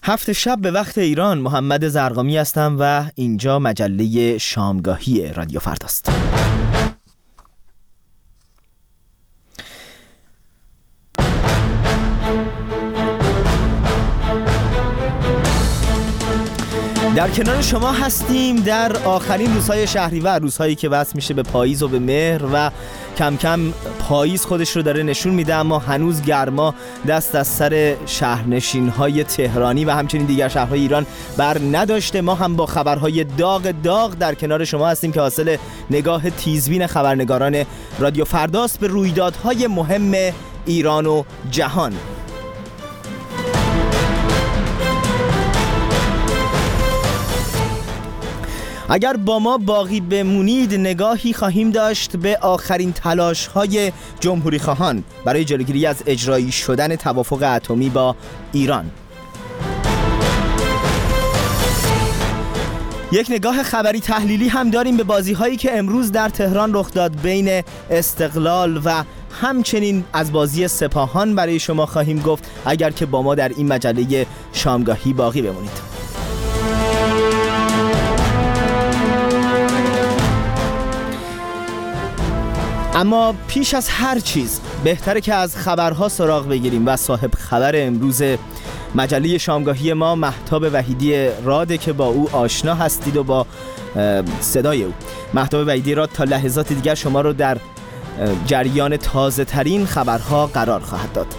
هفت شب به وقت ایران. محمد زرقامی هستم و اینجا مجله شامگاهی رادیو فرداست. در کنار شما هستیم در آخرین روزهای شهریور، روزهایی که وصل میشه به پاییز و به مهر و کم کم پاییز خودش رو داره نشون میده، اما هنوز گرما دست از سر شهرنشین‌های تهرانی و همچنین دیگر شهرهای ایران بر نداشته. ما هم با خبرهای داغ در کنار شما هستیم که حاصل نگاه تیزبین خبرنگاران رادیو فرداست به رویدادهای مهم ایران و جهان. اگر با ما باقی بمونید نگاهی خواهیم داشت به آخرین تلاش‌های جمهوری خواهان برای جلوگیری از اجرایی شدن توافق اتمی با ایران. یک نگاه خبری تحلیلی هم داریم به بازی‌هایی که امروز در تهران رخ داد بین استقلال و همچنین از بازی سپاهان برای شما خواهیم گفت، اگر که با ما در این مجله شامگاهی باقی بمونید. اما پیش از هر چیز بهتره که از خبرها سراغ بگیریم و صاحب خبر امروز مجله شامگاهی ما مهتاب وحیدی راده که با او آشنا هستید و با صدای او. مهتاب وحیدی راد تا لحظات دیگر شما رو در جریان تازه ترین خبرها قرار خواهد داد.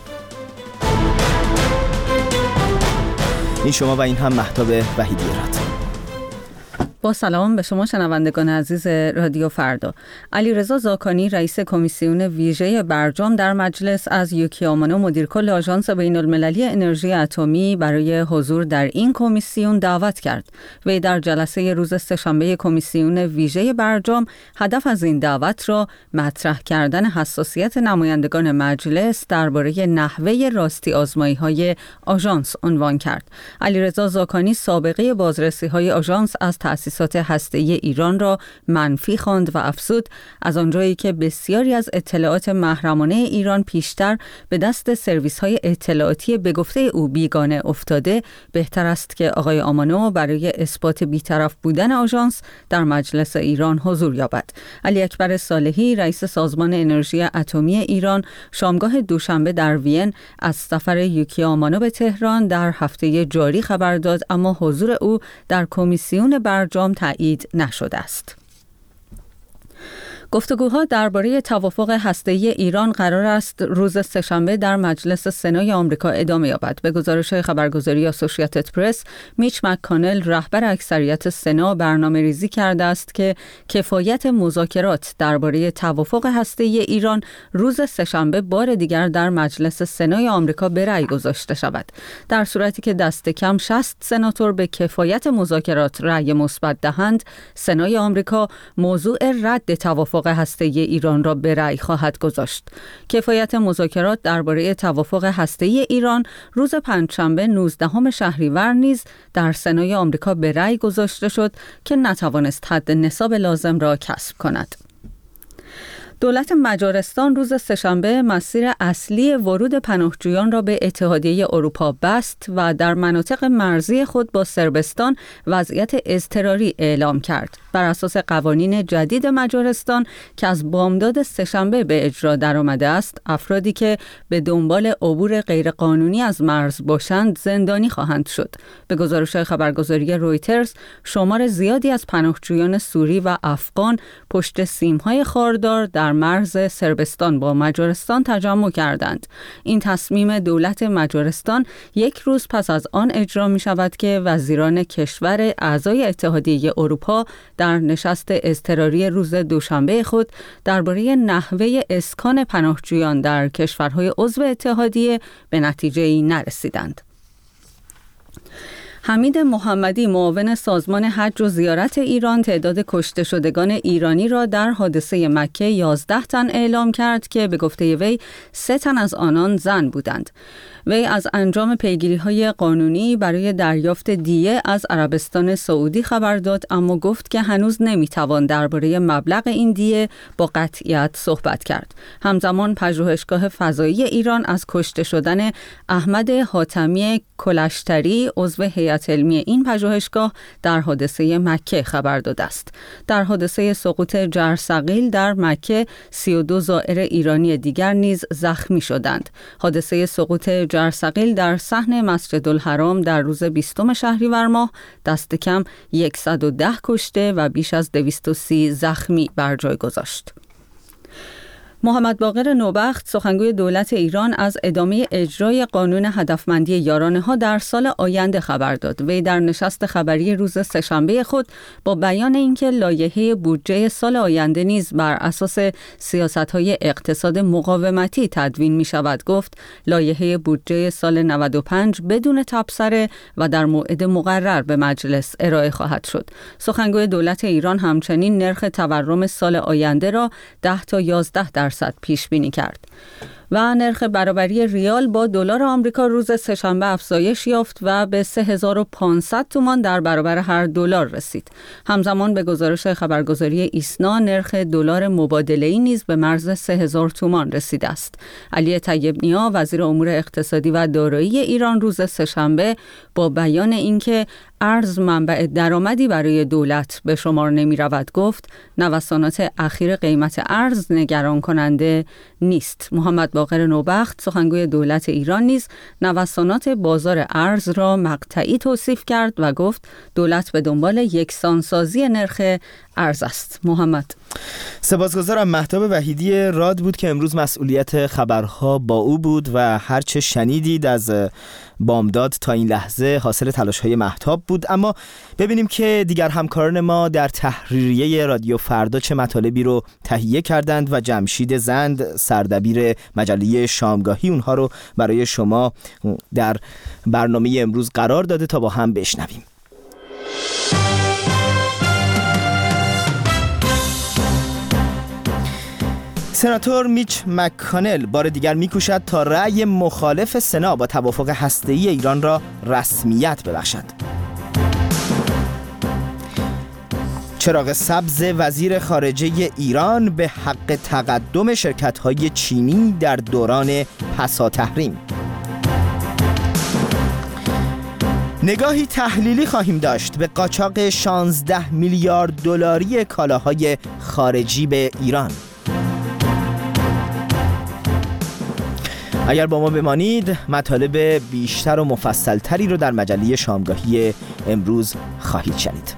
این شما و این هم مهتاب وحیدی راد. با سلام به شما شنوندگان عزیز رادیو فردا. علیرضا زاکانی رئیس کمیسیون ویژه برجام در مجلس از یوکی آمانو مدیرکل آژانس بین‌المللی انرژی اتمی برای حضور در این کمیسیون دعوت کرد. وی در جلسه روز سه‌شنبه کمیسیون ویژه برجام هدف از این دعوت را مطرح کردن حساسیت نمایندگان مجلس درباره نحوه راستی آزمایی‌های آژانس عنوان کرد. علیرضا زاکانی سابقه بازرسی‌های آژانس از تأسیس هسته‌ای ایران را منفی خواند و افزود از آنجایی که بسیاری از اطلاعات محرمانه ایران پیشتر به دست سرویس‌های اطلاعاتی به گفته او بیگانه افتاده، بهتر است که آقای آمانو برای اثبات بی‌طرف بودن آژانس در مجلس ایران حضور یابد. علی اکبر صالحی رئیس سازمان انرژی اتمی ایران شامگاه دوشنبه در وین از سفر یوکی آمانو به تهران در هفته جاری خبر داد، اما حضور او در کمیسیون برجام تایید نشده است. گفتگوها درباره توافق هسته‌ای ایران قرار است روز سه‌شنبه در مجلس سنای آمریکا ادامه یابد. به گزارش خبرگزاری آسوشییتد پرس، میچ مک‌کانل رهبر اکثریت سنا برنامه‌ریزی کرده است که کفایت مذاکرات درباره توافق هسته‌ای ایران روز سه‌شنبه بار دیگر در مجلس سنای آمریکا به رأی گذاشته شود. در صورتی که دست کم 60 سناتور به کفایت مذاکرات رأی مثبت دهند، سنای آمریکا موضوع رد توافق هسته‌ای ایران را به رأی خواهد گذاشت. کفایت مذاکرات درباره توافق هسته‌ای ایران روز پنجشنبه 19 شهریور نیز در سنای آمریکا به رأی گذاشته شد که نتوانست حد نصاب لازم را کسب کند. دولت مجارستان روز سه‌شنبه مسیر اصلی ورود پناهجویان را به اتحادیه اروپا بست و در مناطق مرزی خود با صربستان وضعیت اضطراری اعلام کرد. بر اساس قوانین جدید مجارستان که از بامداد سه‌شنبه به اجرا درآمده است، افرادی که به دنبال عبور غیرقانونی از مرز باشند زندانی خواهند شد. به گزارش خبرگزاری رویترز، شمار زیادی از پناهجویان سوری و افغان پشت سیم‌های خاردار در مرز صربستان با مجارستان تجمع کردند. این تصمیم دولت مجارستان یک روز پس از آن اجرا می شود که وزیران کشور اعضای اتحادیه اروپا در نشست اضطراری روز دوشنبه خود درباره نحوه اسکان پناهجویان در کشورهای عضو اتحادیه به نتیجه‌ای نرسیدند. حمید محمدی معاون سازمان حج و زیارت ایران تعداد کشته شدگان ایرانی را در حادثه مکه 11 تن اعلام کرد که به گفته وی 3 تن از آنان زن بودند. وی از انجام پیگیری‌های قانونی برای دریافت دیه از عربستان سعودی خبر داد، اما گفت که هنوز نمیتوان درباره مبلغ این دیه با قطعیت صحبت کرد. همزمان پژوهشگاه فضایی ایران از کشته شدن احمد حاتمی کلشتری عضو هیئت علمی این پژوهشگاه در حادثه مکه خبر داده است. در حادثه سقوط جرثقیل در مکه 32 زائر ایرانی دیگر نیز زخمی شدند. حادثه سقوط جرثقیل در صحن مسجدالحرام در روز 20 شهریور ماه دست کم 110 کشته و بیش از 230 زخمی بر جای گذاشت. محمد باقر نوبخت سخنگوی دولت ایران از ادامه اجرای قانون هدفمندی یارانه‌ها در سال آینده خبر داد. وی در نشست خبری روز سه‌شنبه خود با بیان اینکه لایحه بودجه سال آینده نیز بر اساس سیاست‌های اقتصاد مقاومتی تدوین می‌شود گفت لایحه بودجه سال 95 بدون تبصره و در موعد مقرر به مجلس ارائه خواهد شد. سخنگوی دولت ایران همچنین نرخ تورم سال آینده را 10 تا 11% پیش بینی کرد و نرخ برابری ریال با دلار آمریکا روز سه‌شنبه افزایش یافت و به 3500 تومان در برابر هر دلار رسید. همزمان به گزارش خبرگزاری ایسنا نرخ دلار مبادله‌ای نیز به مرز 3000 تومان رسیده است. علی طیب نیا وزیر امور اقتصادی و دارایی ایران روز سه‌شنبه با بیان اینکه ارز منبع درآمدی برای دولت به شمار نمی رود گفت نوسانات اخیر قیمت ارز نگران کننده نیست. محمد باقر نوبخت سخنگوی دولت ایران نیز نوسانات بازار ارز را مقطعی توصیف کرد و گفت دولت به دنبال یکسانسازی نرخ ارز است. محمد سپاسگزارم. مهتاب وحیدی راد بود که امروز مسئولیت خبرها با او بود و هرچه شنیدید از بامداد تا این لحظه حاصل تلاش‌های مهتاب بود. اما ببینیم که دیگر همکاران ما در تحریریه رادیو فردا چه مطالبی رو تهیه کردند و جمشید زند سردبیر مجله شامگاهی اونها رو برای شما در برنامه امروز قرار داده تا با هم بشنویم. سناتور میچ مک‌کانل بار دیگر می‌کوشد تا رأی مخالف سنا با توافق هسته‌ای ایران را رسمیت ببخشد. چراغ سبز وزیر خارجه ایران به حق تقدم شرکت‌های چینی در دوران پساتحریم. نگاهی تحلیلی خواهیم داشت به قاچاق 16 میلیارد دلاری کالاهای خارجی به ایران. اگر با ما بمانید مطالب بیشتر و مفصلتری رو در مجله شامگاهی امروز خواهید شنید.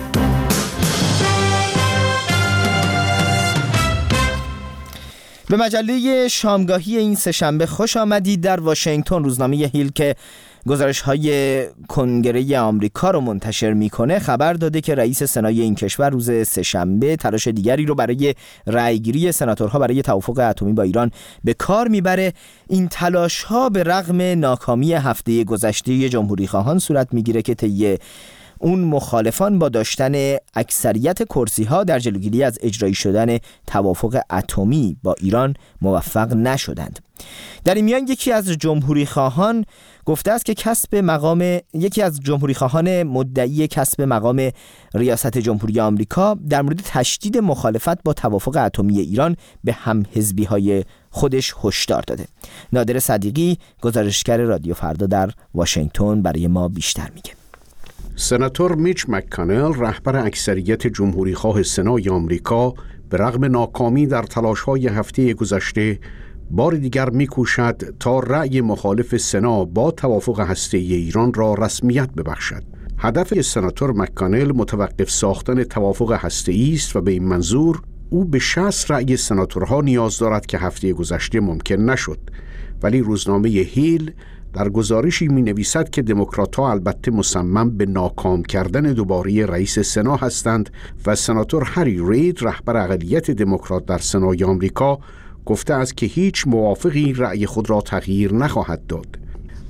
به مجله شامگاهی این سه‌شنبه خوش آمدید. در واشنگتن روزنامه هیل که گزارش‌های کنگره آمریکا رو منتشر می‌کنه خبر داده که رئیس سنای این کشور روز سه‌شنبه تلاش دیگری رو برای رأیگیری سناتورها برای توافق اتمی با ایران به کار میبره. این تلاش‌ها به رغم ناکامی هفته گذشته جمهوری‌خواهان صورت میگیره که طی اون مخالفان با داشتن اکثریت کرسی‌ها در جلوگیری از اجرایی شدن توافق اتمی با ایران موفق نشدند. در این میان یکی از جمهوری‌خواهان گفته است که یکی از جمهوری‌خواهان مدعی کسب مقام ریاست جمهوری آمریکا در مورد تشدید مخالفت با توافق اتمی ایران به همحزبی‌های خودش هشدار داده. نادر صدیقی گزارشگر رادیو فردا در واشنگتن برای ما بیشتر میگه. سناتور میچ مک‌کانل رهبر اکثریت جمهوری‌خواه سنای آمریکا به رغم ناکامی در تلاش‌های هفته گذشته بار دیگر می‌کوشد تا رأی مخالف سنا با توافق هسته‌ای ایران را رسمیت ببخشد. هدف سناتور مک‌کانل متوقف ساختن توافق هسته‌ای است و به این منظور او به 60 رأی سناتورها نیاز دارد که هفته گذشته ممکن نشد. ولی روزنامه هیل در گزارشی می‌نویسد که دموکرات‌ها البته مصمم به ناکام کردن دوباره رئیس سنا هستند و سناتور هری رید رهبر اقلیت دموکرات در سنای آمریکا گفته است که هیچ موافقی رأی خود را تغییر نخواهد داد.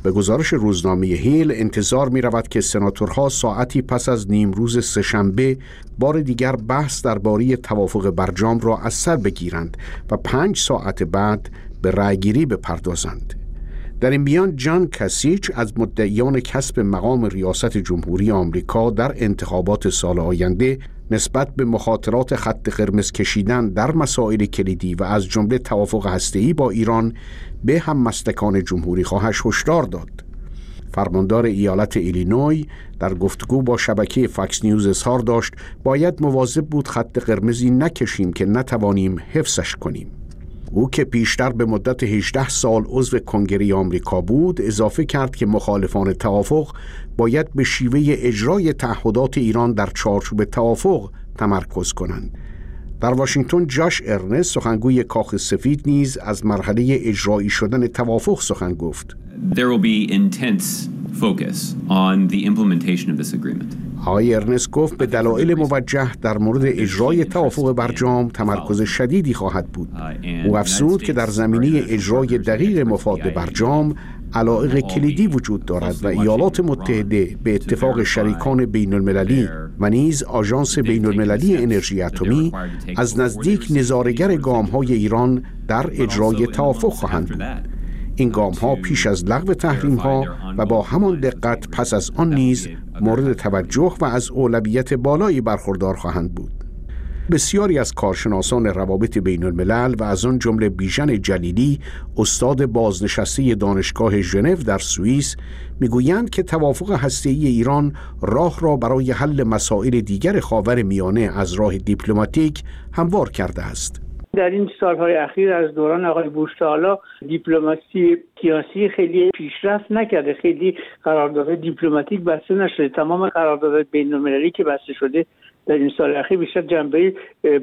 به گزارش روزنامه هیل انتظار می رود که سناتورها ساعتی پس از نیمروز سه‌شنبه بار دیگر بحث درباره توافق برجام را از سر بگیرند و 5 ساعت بعد به رأیگیری بپردازند. در این میان جان کاسیچ از مدعیان کسب مقام ریاست جمهوری آمریکا در انتخابات سال آینده نسبت به مخاطرات خط قرمز کشیدن در مسائل کلیدی و از جمله توافق هسته‌ای با ایران به هممستکان جمهوری خواهش هشدار داد. فرماندار ایالت ایلینوی در گفتگو با شبکه فاکس نیوز اظهار داشت باید مواظب بود خط قرمزی نکشیم که نتوانیم حفظش کنیم. او که پیشتر به مدت 18 سال عضو کنگره آمریکا بود اضافه کرد که مخالفان توافق باید به شیوه اجرای تعهدات ایران در چارچوب توافق تمرکز کنند. در واشنگتن جاش ارنست سخنگوی کاخ سفید نیز از مرحله اجرایی شدن توافق سخن گفت. There will be intense focus on the implementation of this agreement. آقای ارنست گفت به دلایل موجه در مورد اجرای توافق برجام تمرکز شدیدی خواهد بود. او افزود که در زمینه اجرای دقیق مفاد برجام علایق کلیدی وجود دارد و ایالات متحده به اتفاق شریکان بین المللی و نیز آژانس بین المللی انرژی اتمی از نزدیک نظاره‌گر گام‌های ایران در اجرای توافق خواهند بود. این گام‌ها پیش از لغو تحریم‌ها و با همان دقت پس از آن نیز مورد توجه و از اولویت بالایی برخوردار خواهند بود. بسیاری از کارشناسان روابط بین الملل و از آن جمله بیژن جلیلی استاد بازنشسته دانشگاه ژنو در سوئیس میگویند که توافق هسته‌ای ایران راه را برای حل مسائل دیگر خاورمیانه از راه دیپلماتیک هموار کرده است. در این سالهای اخیر از دوران آقای بوش تا حالا دیپلماسی سیاسی خیلی پیشرفت نکرده، خیلی قراردادهای دیپلماتیک بسته نشده. تمام قراردادهای بین‌المللی که بسته شده در این سال اخیر بیشتر جنبه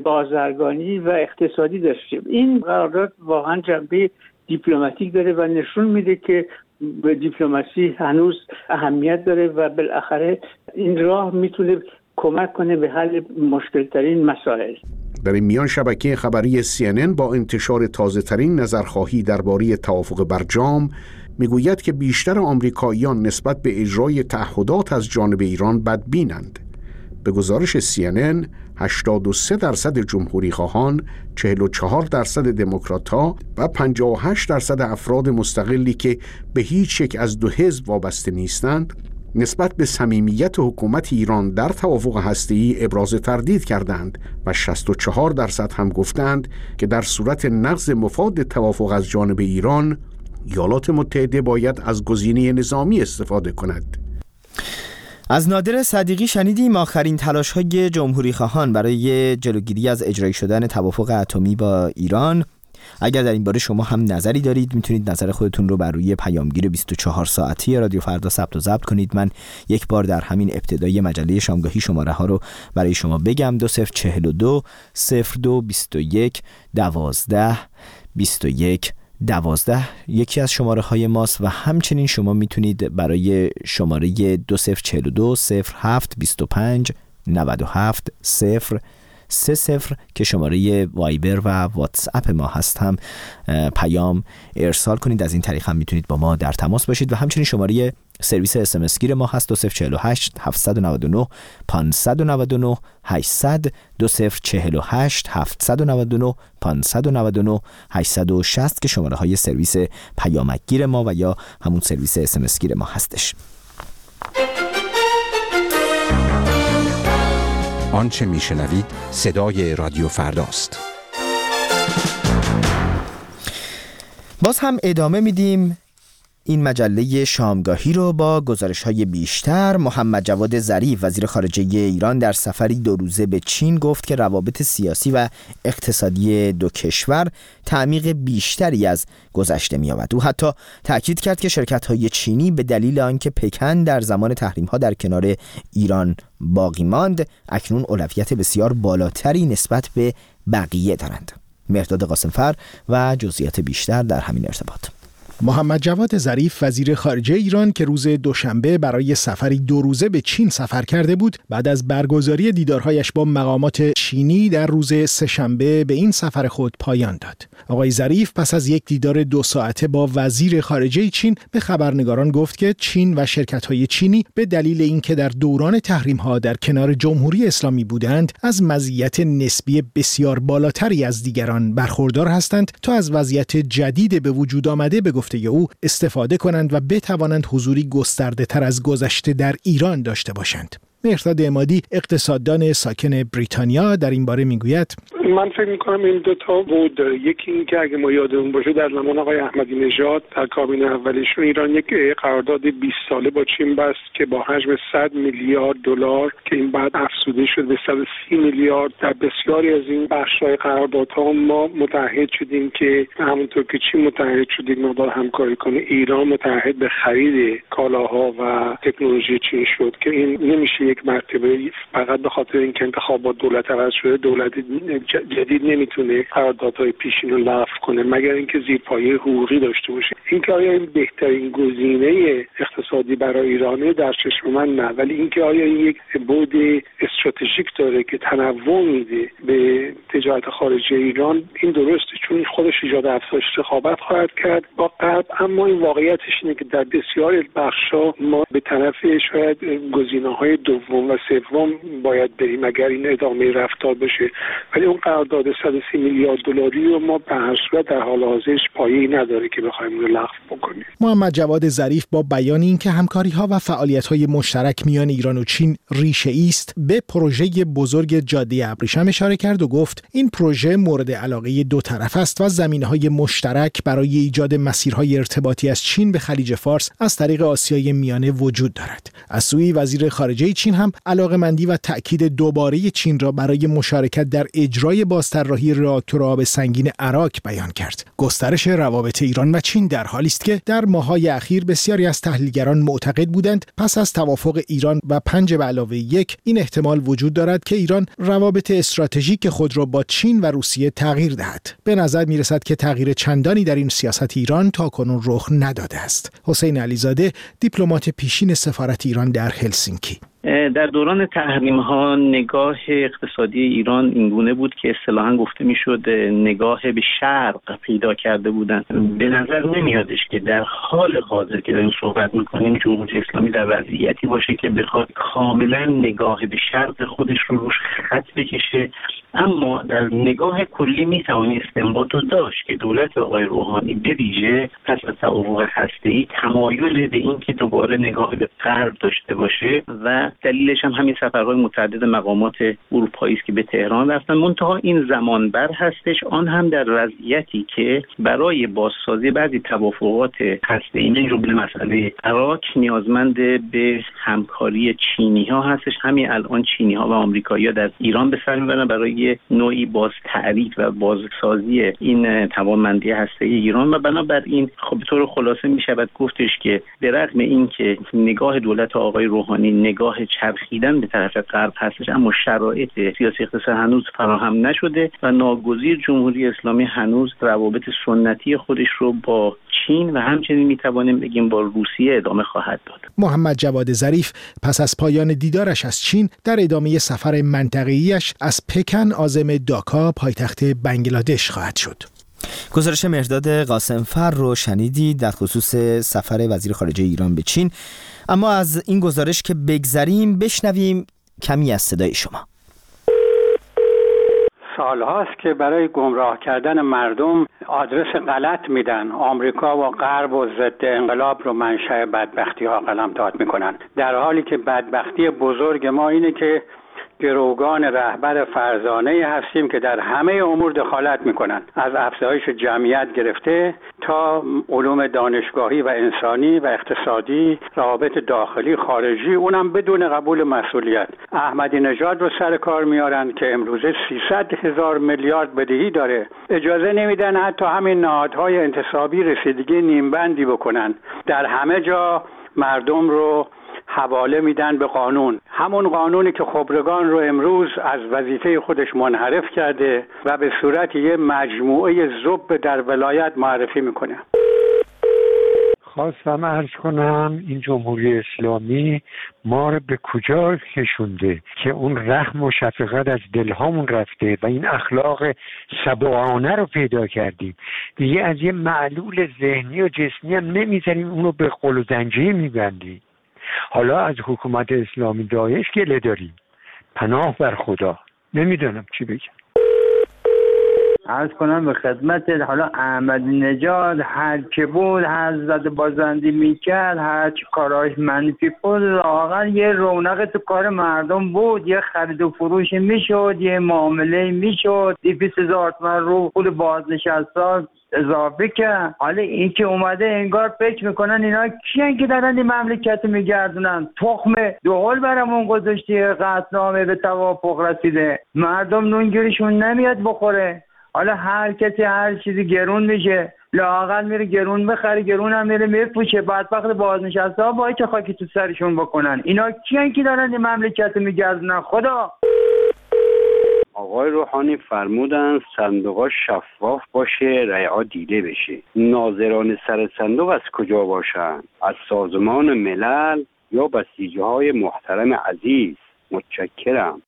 بازرگانی و اقتصادی داشته. این قرارداد واقعا جنبه دیپلماتیک داره و نشون میده که به دیپلماسی هنوز اهمیت داره و بالاخره این راه میتونه کمک کنه به حل مشکل‌ترین مسائل. در این میان شبکه خبری CNN با انتشار تازه‌ترین نظرخواهی درباره توافق برجام میگوید که بیشتر آمریکاییان نسبت به اجرای تعهدات از جانب ایران بدبینند. به گزارش CNN 83% جمهوری خواهان، 44% دموکرات‌ها و 58% افراد مستقلی که به هیچ یک از دو حزب وابسته نیستند نسبت به صمیمیت حکومت ایران در توافق هسته‌ای ابراز تردید کردند و 64% هم گفتند که در صورت نقض مفاد توافق از جانب ایران ایالات متحده باید از گزینه نظامی استفاده کند. از نادر صدیقی شنیدیم آخرین تلاش‌های جمهوری خواهان برای جلوگیری از اجرایی شدن توافق اتمی با ایران. اگر در این باره شما هم نظری دارید میتونید نظر خودتون رو بر روی پیامگیر 24 ساعتی رادیو فردا ثبت و ضبط کنید. من یک بار در همین ابتدای مجله شامگاهی شماره ها رو برای شما بگم: 2042 02 21 12 21 12 یکی از شماره های ماست و همچنین شما میتونید برای شماره 2042 07 25 97 030 که شماره وایبر و واتس اپ ما هست هم پیام ارسال کنید. از این طریق هم میتونید با ما در تماس باشید و همچنین شماره سرویس SMS گیر ما هست 2048 799 599 800 2048 799 599 860 که شماره های سرویس پیامک گیر ما و یا همون سرویس SMS گیر ما هستش. آنچه میشنوید صدای رادیو فرداست. باز هم ادامه میدیم این مجله شامگاهی رو با گزارش‌های بیشتر. محمد جواد ظریف وزیر خارجه ایران در سفری 2 روزه به چین گفت که روابط سیاسی و اقتصادی دو کشور تعمیق بیشتری از گذشته می‌یابد. او حتی تأکید کرد که شرکت‌های چینی به دلیل آنکه پکن در زمان تحریم‌ها در کنار ایران باقی ماند، اکنون اولویت بسیار بالاتری نسبت به بقیه دارند. مهرداد قاسمفر و جزئیات بیشتر در همین ارتباط. محمد جواد ظریف وزیر خارجه ایران که روز دوشنبه برای سفری 2 روزه به چین سفر کرده بود، بعد از برگزاری دیدارهایش با مقامات چینی در روز سه‌شنبه به این سفر خود پایان داد. آقای ظریف پس از یک دیدار 2 ساعته با وزیر خارجه چین به خبرنگاران گفت که چین و شرکت‌های چینی به دلیل اینکه در دوران تحریم‌ها در کنار جمهوری اسلامی بودند، از مزیت نسبی بسیار بالاتری از دیگران برخوردار هستند تا از وضعیت جدید به وجود آمده به گفته او استفاده کنند و بتوانند حضوری گسترده تر از گذشته در ایران داشته باشند. مهرداد عمادی اقتصاددان ساکن بریتانیا در این باره میگوید: من فکر میکنم این 2 تا بود داره. یکی این که اگه ما یادمون باشه در زمان آقای احمدی نژاد در کابینه اولشون ایران یک قرارداد 20 ساله با چین بست که با حجم 100 میلیارد دلار که این بعد افزوده شد به 130 میلیارد. در بسیاری از این بخش‌های قراردادها ما متعهد شدیم که همونطور که چین متعهد شد یک مقدار همکاری کنه، ایران متعهد به خرید کالاها و تکنولوژی چین شد که این نمیشه یک مرتبه فقط به خاطر اینکه انتخابات دولت عوض شده دولت جدید نمیتونه قراردادهای پیشین رو لغو کنه مگر اینکه زیرپایه حقوقی داشته باشه. اینکه آیا این بهترین گزینه اقتصادی برای ایرانه در چشم من نه، ولی اینکه آیا این یک بعد استراتژیک داره که تنوع میده به تجارت خارجی ایران، این درسته، چون خودش ایجاد افزایش رقابت خواهد کرد با غرب. اما این واقعیتش اینه که در بسیاری بخش‌ها ما به طرف شاید گزینه‌های دوم و سوم باید بریم اگر این ادامه رفتار بشه، ولی اون قرارداد 130 میلیارد دلاری رو ما به هر صورت در حال حاضرش پایه‌ای نداره که بخوایم اون رو لغو بکنیم. محمد جواد ظریف با بیان اینکه همکاری‌ها و فعالیت‌های مشترک میان ایران و چین ریشه‌ای است، به پروژه بزرگ جاده ابریشم اشاره کرد و گفت این پروژه مورد علاقه 2 طرف است و زمینه‌های مشترک برای ایجاد مسیرهای ارتباطی از چین به خلیج فارس از طریق آسیای میانه وجود دارد. از سوی وزیر خارجه چین هم علاقه‌مندی و تأکید دوباره چین را برای مشارکت در اجرای بازطراحی راهکار آب سنگین اراک بیان کرد. گسترش روابط ایران و چین در حالی است که در ماه‌های اخیر بسیاری از تحلیلگران معتقد بودند پس از توافق ایران و 5+1 این احتمال وجود دارد که ایران روابط استراتژیک خود را با چین و روسیه تغییر دهد. به نظر می‌رسد که تغییر چندانی در این سیاست ایران تاکنون رخ نداده است. حسین علیزاده، دیپلمات پیشین سفارت ایران در هلسینکی: در دوران تحریم‌ها نگاه اقتصادی ایران اینگونه بود که اصطلاحاً گفته میشد نگاه به شرق پیدا کرده بودند. به نظر نمیادش که در حال حاضر که داریم صحبت میکنیم جمهوری اسلامی در وضعیتی باشه که بخواد کاملا نگاه به شرق خودش رو روش خط بکشه. اما در نگاه کلی میتوانی استنباط داشت که دولت آقای روحانی به ویژه پس از توافق هسته‌ای تمایل به این که دوباره نگاه به غرب داشته باشه و دلیلش هم همین سفرهای متعدد مقامات اروپایی است که به تهران رفتن. منتها این زمان بر هستش، آن هم در وضعیتی که برای بازسازی بعضی توافقات هسته‌ای من جمله مسئله اراک نیازمند به همکاری چینی‌ها هستش. همین الان چینی‌ها و آمریکایی‌ها در ایران به سر میبرن برای نوعی باز تعریف و بازسازی این توانمندی هسته‌ای ایران و بنابراین خب به طور خلاصه میشود گفتش که به رغم اینکه نگاه دولت آقای روحانی نگاه چرخیدن به طرف غرب هستش، اما شرایط سیاسی اقتصادی هنوز فراهم نشده و ناگزیر جمهوری اسلامی هنوز روابط سنتی خودش رو با چین و همچنین میتوانیم بگیم با روسیه ادامه خواهد داد. محمد جواد ظریف پس از پایان دیدارش از چین در ادامه سفر منطقه‌ایش از پکن عازم داکا پایتخت بنگلادش خواهد شد. گزارش مهرداد قاسمفر رو شنیدید در خصوص سفر وزیر خارجه ایران به چین. اما از این گزارش که بگذریم بشنویم کمی از صدای شما. سالهاست که برای گمراه کردن مردم آدرس غلط میدن. آمریکا و غرب و ضد انقلاب رو منشأ بدبختی ها قلمداد میکنن، در حالی که بدبختی بزرگ ما اینه که گروگان رهبر فرزانه هستیم که در همه امور دخالت میکنن، از افزایش جمعیت گرفته تا علوم دانشگاهی و انسانی و اقتصادی، روابط داخلی خارجی، اونم بدون قبول مسئولیت. احمدی نژاد رو سر کار میارن که امروزه 300,000 میلیارد بدهی داره، اجازه نمیدن حتی همین نهادهای انتصابی رسیدگی نیمبندی بکنن. در همه جا مردم رو حواله میدن به قانون، همون قانونی که خبرگان رو امروز از وظیفه خودش منحرف کرده و به صورت یه مجموعه ذوب در ولایت معرفی میکنه. خواستم عرض کنم این جمهوری اسلامی ما رو به کجا کشونده که اون رحم و شفقت از دلهامون رفته و این اخلاق سبوعانه رو پیدا کردیم. دیگه از یه معلول ذهنی و جسمی هم نمیذاریم، اونو به قل و زنجیر میبندیم. حالا از حکومت اسلامی داعش گله داریم. پناه بر خدا. نمیدونم چی بگم. عرض کنم به خدمت، حالا احمدی نژاد هر که بود، هر زد بازندی میکرد، هر چی کاراش منفی بود، واقعا یه رونق تو کار مردم بود، یه خرید و فروش میشد، یه معامله میشد، 200,000 تومان رو پول بازنشسته اضافه کرد. حالا این که اومده انگار فکر میکنن اینا کیان که دارن این مملکت میگردونن، تخم دوهل برامون گذاشتی، قطعنامه به توافق رسیده، مردم نونگیرشون نمیاد بخوره. حالا هر کسی هر چیزی گرون میشه، لااقل میره گرون بخره، گرون هم میره میفروشه، بدبخت بازنشسته ها باید که خاکی تو سرشون بکنن. اینا کیان که دارن این مملکت میگردونن؟ خدا. آقای روحانی فرمودن صندوقا شفاف باشه، رایع‌ها دیده بشه. ناظران سر صندوق از کجا باشن؟ از سازمان ملل یا بسیجی‌های محترم عزیز؟ متشکرم.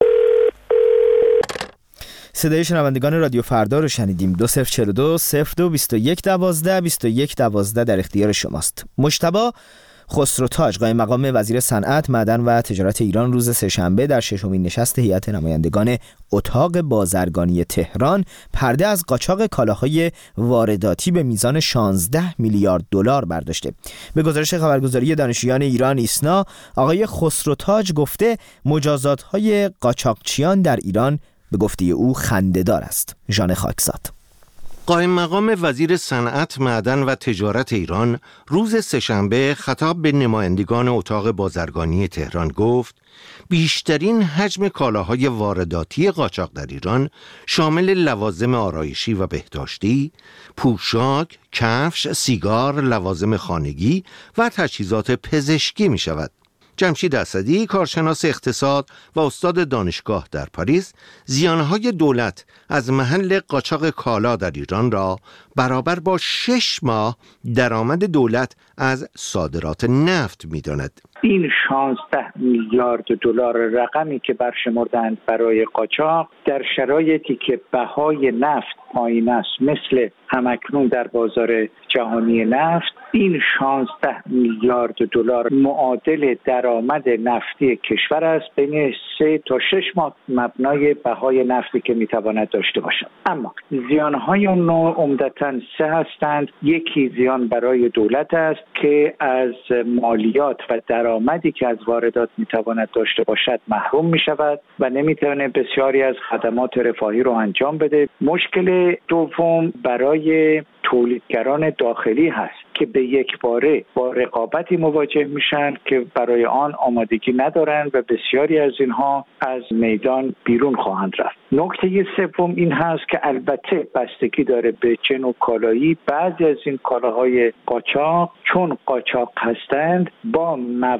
صدای شنوندگان رادیو فردا رو شنیدیم. 2042 02 21 12 21 12 در اختیار شماست. مجتبی خسروتاج قائم مقام وزیر صنعت، معدن و تجارت ایران روز سه‌شنبه در ششمین نشست هیئت نمایندگان اتاق بازرگانی تهران پرده از قاچاق کالاهای وارداتی به میزان 16 میلیارد دلار برداشته. به گزارش خبرگزاری دانشجویان ایران ایسنا، آقای خسروتاج گفته مجازات‌های قاچاقچیان در ایران به گفته او خنده‌دار است. ژان خاکزاد قائم مقام وزیر صنعت، معدن و تجارت ایران روز سه‌شنبه خطاب به نمایندگان اتاق بازرگانی تهران گفت بیشترین حجم کالاهای وارداتی قاچاق در ایران شامل لوازم آرایشی و بهداشتی، پوشاک، کفش، سیگار، لوازم خانگی و تجهیزات پزشکی می شود. جمشید اسدی، کارشناس اقتصاد و استاد دانشگاه در پاریس، زیانهای دولت از محل قاچاق کالا در ایران را برابر با 6 ماه درآمد دولت از صادرات نفت می‌داند. این 16 میلیارد دلار رقمی که برشمردند برای قاچاق در شرایطی که بهای نفت پایین است، مثل همکنون در بازار جهانی نفت، این 16 میلیارد دلار معادل درآمد نفتی کشور است بین 3 تا 6 ماه مبنای بهای نفتی که میتواند داشته باشد. اما زیانهای اون نوع عمدتاً 3 هستند. یکی زیان برای دولت است که از مالیات و درآمدی که از واردات میتواند داشته باشد محروم میشود و نمیتواند بسیاری از خدمات رفاهی رو انجام بده. مشکل دوم برای تولیدگران داخلی هست که به یک باره با رقابتی مواجه میشن که برای آن آمادگی ندارن و بسیاری از اینها از میدان بیرون خواهند رفت. نکته سوم این هست که البته بستگی داره به چه نوع کالایی. بعضی از این کالاهای قاچاق چون قاچاق هستند با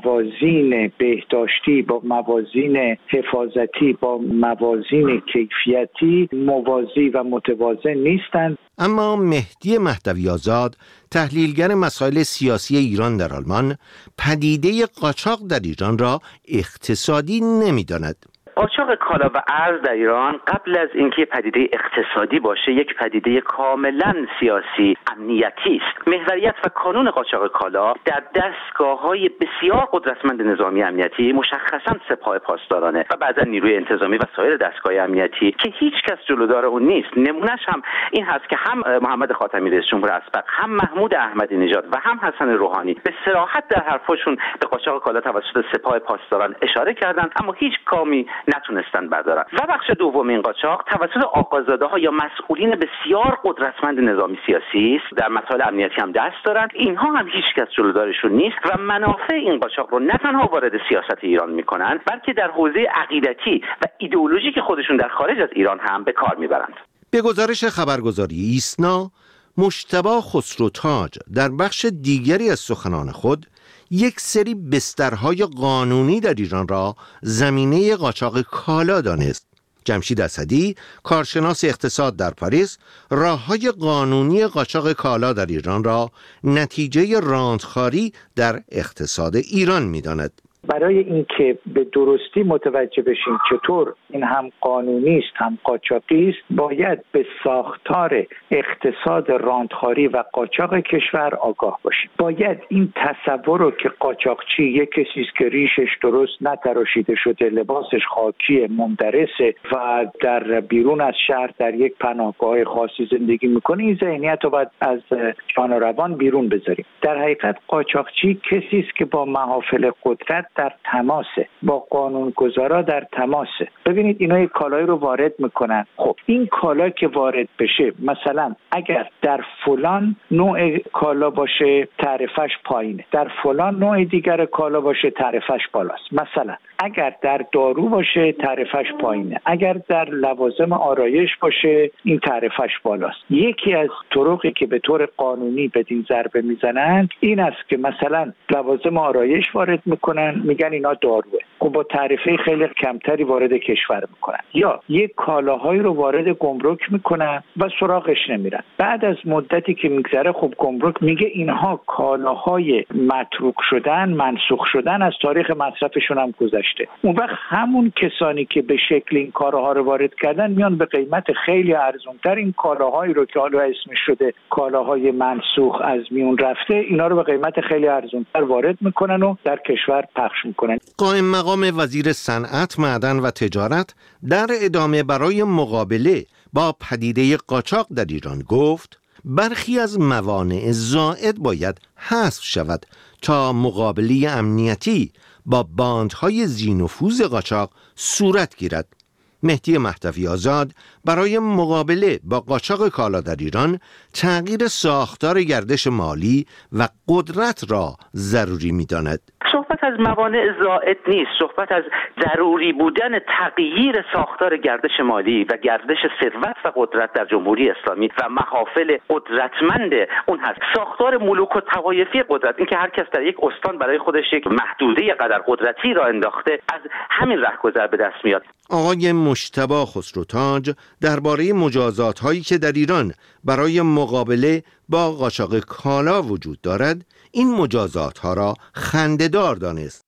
موازین بهداشتی، با موازین حفاظتی، با موازین کیفیتی موازی و متوازن نیستند. اما مهدی مهدوی آزاد، تحلیلگر مسائل سیاسی ایران در آلمان، پدیده قاچاق در ایران را اقتصادی نمی‌داند. قاچاق کالا و ارز در ایران قبل از اینکه پدیده اقتصادی باشه یک پدیده کاملا سیاسی امنیتی است. محوریت و کانون قاچاق کالا در دستگاه‌های بسیار قدرتمند نظامی امنیتی، مشخصاً سپاه پاسدارانه و بعضا نیروی انتظامی و سایر دستگاه امنیتی که هیچ کس جلودار اون نیست. نمونهش هم این هست که هم محمد خاتمی رئیس جمهور اسبق، هم محمود احمدی نژاد و هم حسن روحانی به صراحت در حرفشون به قاچاق کالا توسط سپاه پاسداران اشاره کردند، اما هیچ کامی نتونستن بردارن. و بخش دوم این قاچاق توسط آقازاده‌ها یا مسئولین بسیار قدرتمند نظامی سیاسی است، در مسائل امنیتی هم دست دارن. اینها هم هیچ کس جلودارشون نیست و منافع این قاچاق رو نه تنها وارد سیاست ایران میکنن، بلکه در حوزه عقیدتی و ایدئولوژیک خودشون در خارج از ایران هم به کار میبرند. به گزارش خبرگزاری ایسنا، مجتبی خسروتاج در بخش دیگری از سخنان خود یک سری بسترهای قانونی در ایران را زمینه قاچاق کالا دانست. جمشید اسدی، کارشناس اقتصاد در پاریس، راه‌های قانونی قاچاق کالا در ایران را نتیجه راندخواری در اقتصاد ایران می‌داند. برای اینکه به درستی متوجه بشیم چطور این هم قانونی است هم قاچاقی است، باید به ساختار اقتصاد راندخواری و قاچاق کشور آگاه باشیم. باید این تصور رو که قاچاقچی یک کسی است که ریشش درست نتراشیده شده، لباسش خاکی مندرسه و در بیرون از شهر در یک پناهگاه خاصی زندگی میکنه، این ذهنیت رو باید از جان و روان بیرون بذاریم. در حقیقت قاچاقچی کسی است که با محافل قدرت در تماسه، با قانونگذارا در تماسه. ببینید اینا یک کالایی رو وارد میکنن. خب این کالا که وارد بشه، مثلا اگر در فلان نوع کالا باشه تعرفش پایینه، در فلان نوع دیگر کالا باشه تعرفش بالاست. مثلا اگر در دارو باشه تعرفش پایینه، اگر در لوازم آرایش باشه این تعرفش بالاست. یکی از طرقی که به طور قانونی بدین ضربه میزنن این است که مثلا لوازم آرایش وارد میکنن، میگن اینا داروه، خب با تعرفه خیلی کمتری وارد کشور میکنن، یا یک کالاهایی رو وارد گمرک میکنن و سراغش نمیرن. بعد از مدتی که میگذره خب گمرک میگه اینها کالاهای متروک شدن، منسوخ شدن، از تاریخ مصرفشون هم گذشته. اون وقت همون کسانی که به شکل این کالاها رو وارد کردن میان به قیمت خیلی ارزان‌تر این کالاهایی رو که حالا اسمش شده کالاهای منسوخ از میون رفته، اینا رو به قیمت خیلی ارزان‌تر وارد میکنن و در کشور پخش میکنن. قائم مقام وزیر صنعت، معدن و تجارت در ادامه برای مقابله با پدیده قاچاق در ایران گفت برخی از موانع زائد باید حذف شود تا مقابله امنیتی با باندهای ذی‌نفوذ قاچاق صورت گیرد. مهدی مهدوی آزاد برای مقابله با قاچاق کالا در ایران تغییر ساختار گردش مالی و قدرت را ضروری می‌داند. صحبت از موانع زائد نیست، صحبت از ضروری بودن تغییر ساختار گردش مالی و گردش ثروت و قدرت در جمهوری اسلامی و محافل قدرتمند اون هست. ساختار ملوک و طوایفی قدرت، اینکه هر کس در یک استان برای خودش یک محدوده قدر قدرتی را انداخته، از همین رهگذر به دست میاد. آقای مجتبی خسروتاج درباره مجازات هایی که در ایران برای مقابله با قاچاق کالا وجود دارد، این مجازات ها را خنده‌دار دانست.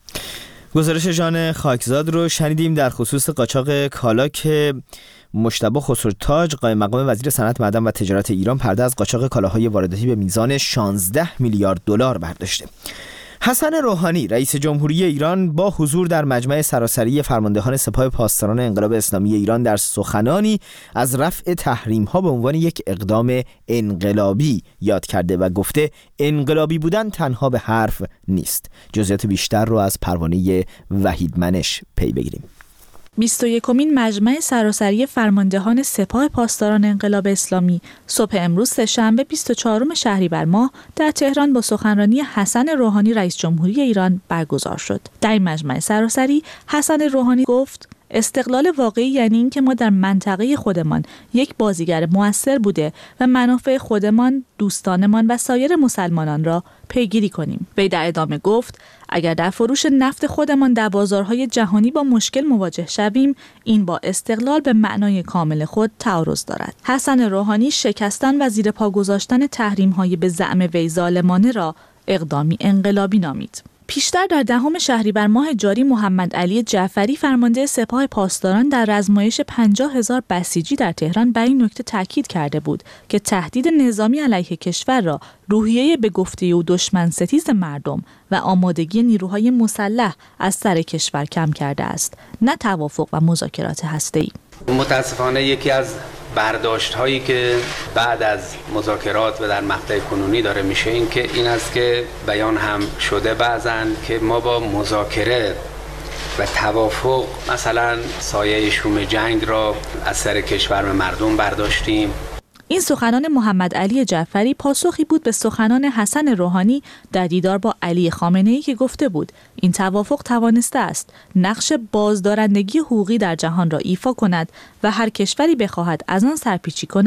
گزارش جان خاکزاد رو شنیدیم در خصوص قاچاق کالا که مجتبی خسروتاج، قائم مقام وزیر صنعت، معدن و تجارت ایران، پرده از قاچاق کالاهای وارداتی به میزان 16 میلیارد دلار برداشته. حسن روحانی رئیس جمهوری ایران با حضور در مجمع سراسری فرماندهان سپاه پاسداران انقلاب اسلامی ایران در سخنانی از رفع تحریم‌ها به عنوان یک اقدام انقلابی یاد کرده و گفته انقلابی بودن تنها به حرف نیست. جزئیات بیشتر رو از پروانه وحید منش پی بگیریم. 21مین مجمع سراسری فرماندهان سپاه پاسداران انقلاب اسلامی صبح امروز سه‌شنبه 24 شهریور ماه در تهران با سخنرانی حسن روحانی رئیس جمهوری ایران برگزار شد. در این مجمع سراسری حسن روحانی گفت استقلال واقعی یعنی این که ما در منطقه خودمان یک بازیگر مؤثر بوده و منافع خودمان، دوستانمان و سایر مسلمانان را پیگیری کنیم. وی در ادامه گفت اگر در فروش نفت خودمان در بازارهای جهانی با مشکل مواجه شویم، این با استقلال به معنای کامل خود تعارض دارد. حسن روحانی شکستن و زیر پا گذاشتن تحریم‌های به زعم وی ظالمانه را اقدامی انقلابی نامید. پیشتر در 10 شهریور ماه جاری محمد علی جعفری فرمانده سپاه پاسداران در رزمایش 50,000 بسیجی در تهران بر این نکته تاکید کرده بود که تهدید نظامی علیه کشور را روحیه به گفته او دشمن ستیز مردم و آمادگی نیروهای مسلح از سر کشور کم کرده است، نه توافق و مذاکرات هسته‌ای. متاسفانه یکی از برداشت هایی که بعد از مذاکرات و در مقطع کنونی داره میشه این است که بیان هم شده بعضن که ما با مذاکره و توافق مثلا سایه شوم جنگ را از سر کشور و مردم برداشتیم. این سخنان محمد علی جعفری پاسخی بود به سخنان حسن روحانی در دیدار با علی خامنه‌ای که گفته بود این توافق توانسته است نقش بازدارندگی حقوقی در جهان را ایفا کند و هر کشوری بخواهد از آن سرپیچی کند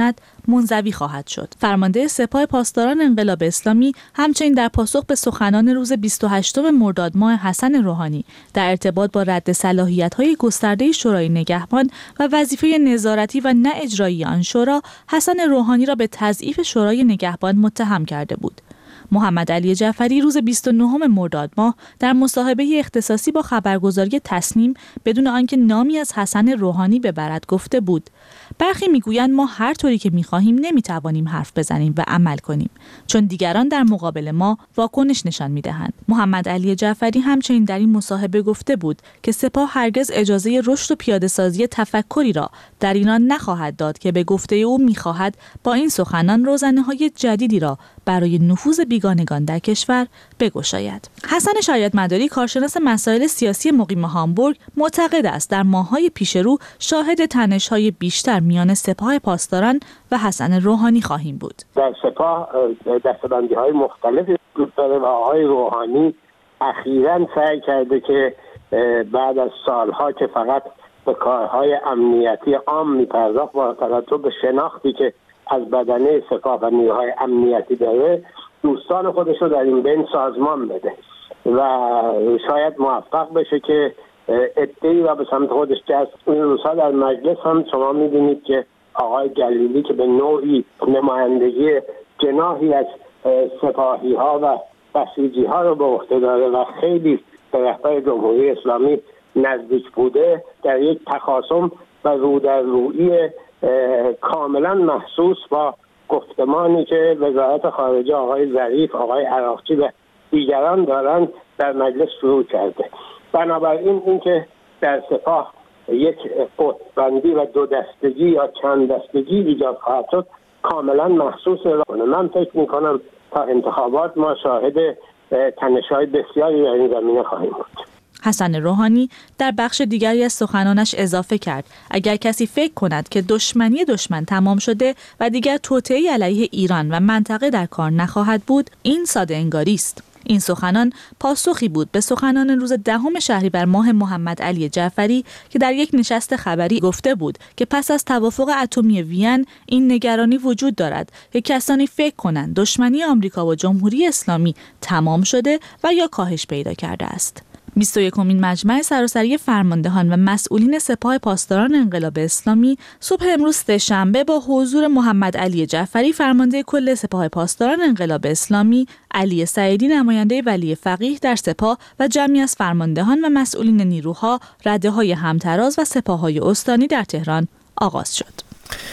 منزوی خواهد شد. فرمانده سپاه پاسداران انقلاب اسلامی همچنین در پاسخ به سخنان روز 28 مرداد ماه حسن روحانی در ارتباط با رد صلاحیت‌های گسترده شورای نگهبان و وظیفه نظارتی و نه اجرایی آن شورا، حسن روحانی را به تضعیف شورای نگهبان متهم کرده بود. محمد علی جعفری روز 29 مرداد ماه در مصاحبه اختصاصی با خبرگزاری تصنیم بدون آنکه نامی از حسن روحانی ببرد گفته بود: برخی میگویند ما هر طوری که میخواهیم نمیتوانیم حرف بزنیم و عمل کنیم، چون دیگران در مقابل ما واکنش نشان میدهند. محمد علی جعفری همچنین در این مصاحبه گفته بود که سپاه هرگز اجازه رشد و پیاده‌سازی تفکری را در ایران نخواهد داد که به گفته او میخواهد با این سخنان روزنه‌های جدیدی را برای نفوذ بیگانگان در کشور بگشاید. حسن شریعت‌مداری، کارشناس مسائل سیاسی مقیم هامبورگ، معتقد است در ماه‌های پیش رو شاهد تنش‌های بیشتر میان سپاه پاسداران و حسن روحانی خواهیم بود. در سپاه دسته‌بندی‌های مختلفی وجود داره و آقای روحانی اخیراً سعی کرده که بعد از سالها که فقط به کارهای امنیتی عام می‌پرداخت با توجه به شناختی که از بدنه سپاه و نیروهای امنیتی داره، دوستان خودش رو در این بین سازمان بده و شاید موفق بشه که عده‌ای را به سمت خودش جذب. این روزها در مجلس هم شما می‌بینید که آقای جلیلی که به نوعی نمایندگی جناحی از سپاهی‌ها و بسیجی‌ها رو به عهده داره و خیلی به رهبر جمهوری اسلامی نزدیک بوده، در یک تخاصم و رو در رویی کاملا محسوس با گفتمانی که وزارت خارجه آقای ظریف، آقای عراقچی و دیگران دارن در مجلس شروع کرده. بنابراین اینکه در سپاه یک قطب‌بندی و دو دستگی یا چند دستگی ایجاد خواهد شد کاملا محسوسه. من فکر میکنم تا انتخابات ما شاهد تنش‌های بسیاری در این زمینه خواهیم بود. حسن روحانی در بخش دیگری از سخنانش اضافه کرد: اگر کسی فکر کند که دشمنی دشمن تمام شده و دیگر توطئه‌ای علیه ایران و منطقه در کار نخواهد بود، این ساده انگاری است. این سخنان پاسخی بود به سخنان روز 10 شهریور ماه محمد علی جعفری که در یک نشست خبری گفته بود که پس از توافق اتمی وین این نگرانی وجود دارد که کسانی فکر کنند دشمنی آمریکا و جمهوری اسلامی تمام شده و یا کاهش پیدا کرده است. 21مین مجمع سراسری فرماندهان و مسئولین سپاه پاسداران انقلاب اسلامی صبح امروز سه‌شنبه با حضور محمد علی جعفری فرمانده کل سپاه پاسداران انقلاب اسلامی، علی سعیدی نماینده ولی فقیه در سپاه و جمعی از فرماندهان و مسئولین نیروها، رده‌های همتراز و سپاه‌های استانی در تهران آغاز شد.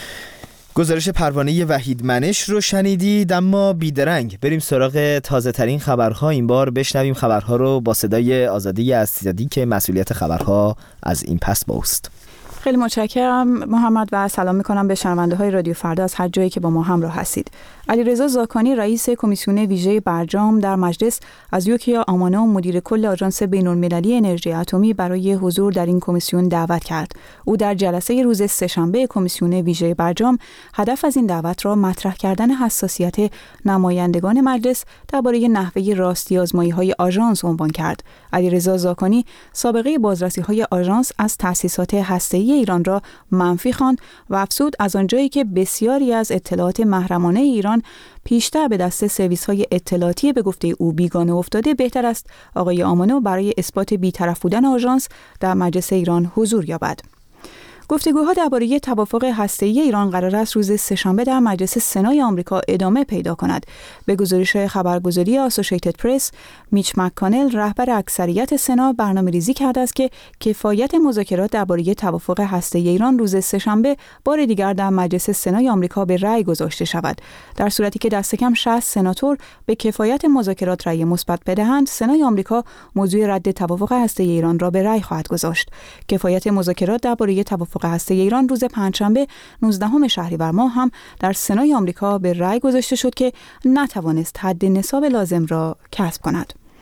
گزارش پروانه وحید منش رو شنیدید، اما بیدرنگ بریم سراغ تازه ترین خبرها. این بار بشنویم خبرها رو با صدای آزادی عزیزی که مسئولیت خبرها از این پس با اوست. خیلی متشکرم محمد و سلام میکنم به شنونده های رادیو فردا از هر جایی که با ما همراه هستید. علیرضا زاکانی رئیس کمیسیون ویژه برجام در مجلس از یوکیا آمانو مدیر کل آژانس بین‌المللی انرژی اتمی برای حضور در این کمیسیون دعوت کرد. او در جلسه روز سه‌شنبه کمیسیون ویژه برجام هدف از این دعوت را مطرح کردن حساسیت نمایندگان مجلس درباره نحوه راستی آزمایی‌های آژانس عنوان کرد. علیرضا زاکانی سابقه بازرسی‌های آژانس از تأسیسات هسته‌ای ایران را منفی خواند و افزود از آنجایی که بسیاری از اطلاعات محرمانه ایران پیشتر به دست سرویس‌های اطلاعاتی به گفته او بیگانه افتاده، بهتر است آقای آمانو برای اثبات بی‌طرف بودن آژانس در مجلس ایران حضور یابد. گفتگوها درباره توافق هسته‌ای ایران قرار است روز سه‌شنبه در مجلس سنای آمریکا ادامه پیدا کند. به گزارش خبرگزاری آسوشیتد پرس، میچ مک‌کانل رهبر اکثریت سنا برنامه‌ریزی کرده است که کفایت مذاکرات درباره توافق هسته‌ای ایران روز سه‌شنبه بار دیگر در مجلس سنای آمریکا به رأی گذاشته شود. در صورتی که دست کم 60 سناتور به کفایت مذاکرات رأی مثبت بدهند، سنای آمریکا موضوع رد توافق هسته‌ای ایران را به رأی خواهد گذاشت. کفایت مذاکرات درباره توافق هسته ایران روز پنجشنبه 19 شهریور ماه هم در سنای آمریکا به رأی گذاشته شد که نتوانست حد نصاب لازم را کسب کند.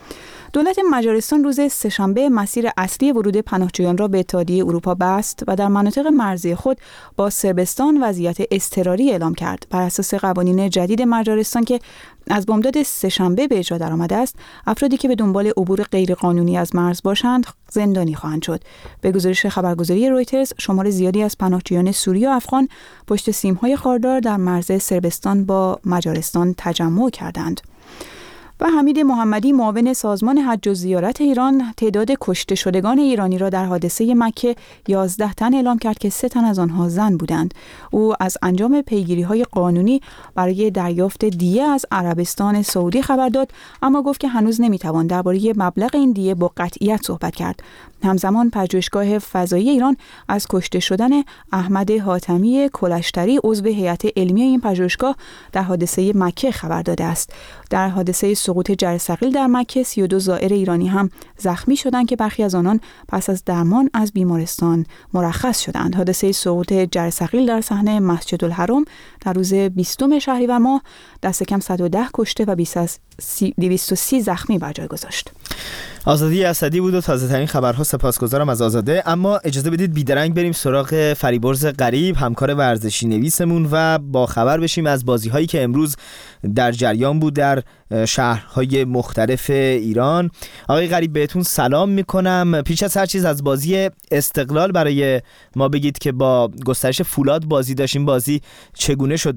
دولت مجارستان روز سه‌شنبه مسیر اصلی ورود پناهجویان را به اتحادیه اروپا بست و در مناطق مرزی خود با صربستان وضعیت اضطراری اعلام کرد. بر اساس قوانین جدید مجارستان که از بامداد سه‌شنبه به اجرا درآمده است، افرادی که به دنبال عبور غیرقانونی از مرز باشند زندانی خواهند شد. به گزارش خبرگزاری رویترز، شمار زیادی از پناهجویان سوری و افغان پشت سیم‌های خاردار در مرز صربستان با مجارستان تجمع کردند. و حمید محمدی، معاون سازمان حج و زیارت ایران، تعداد کشته شدگان ایرانی را در حادثه مکه 11 تن اعلام کرد که 3 تن از آنها زن بودند. او از انجام پیگیری‌های قانونی برای دریافت دیه از عربستان سعودی خبر داد، اما گفت که هنوز نمی‌توان درباره مبلغ این دیه با قطعیت صحبت کرد. همزمان پژوهشگاه فضایی ایران از کشته شدن احمد حاتمی کلشتری، عضو هیئت علمی این پژوهشگاه، در حادثه مکه خبر داده است. در حادثه سقوط جرثقیل در مکه 32 زائر ایرانی هم زخمی شدند که برخی از آنان پس از درمان از بیمارستان مرخص شدند. حادثه سقوط جرثقیل در صحنه مسجد الحرام در روز 20 شهریور ماه دست کم 110 کشته و بیش از 230 زخمی بر جای گذاشت. آزادی اسدی بود و تازه ترین خبرها. سپاسگزارم از آزاده. اما اجازه بدید بیدرنگ بریم سراغ فریبرز غریب، همکار ورزشی نویسمون، و با خبر بشیم از بازی‌هایی که امروز در جریان بود در شهرهای مختلف ایران. آقای غریب بهتون سلام میکنم. پیش از هر چیز از بازی استقلال برای ما بگید که با گسترش فولاد بازی داشتیم، بازی چگونه شد؟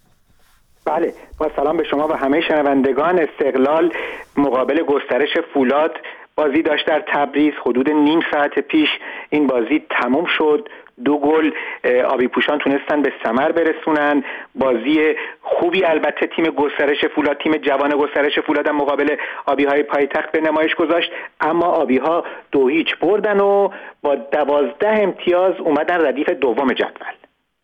بله، با سلام به شما و همه شنوندگان. استقلال مقابل گسترش فولاد بازی داشت در تبریز. حدود نیم ساعت پیش این بازی تموم شد. 2 گل آبی پوشان تونستن به ثمر برسونن. بازی خوبی البته تیم گسترش فولاد، تیم جوان گسترش فولاد هم مقابل آبی‌های پایتخت به نمایش گذاشت، اما آبی‌ها 2-0 بردن و با 12 امتیاز اومدن ردیف دوم جدول.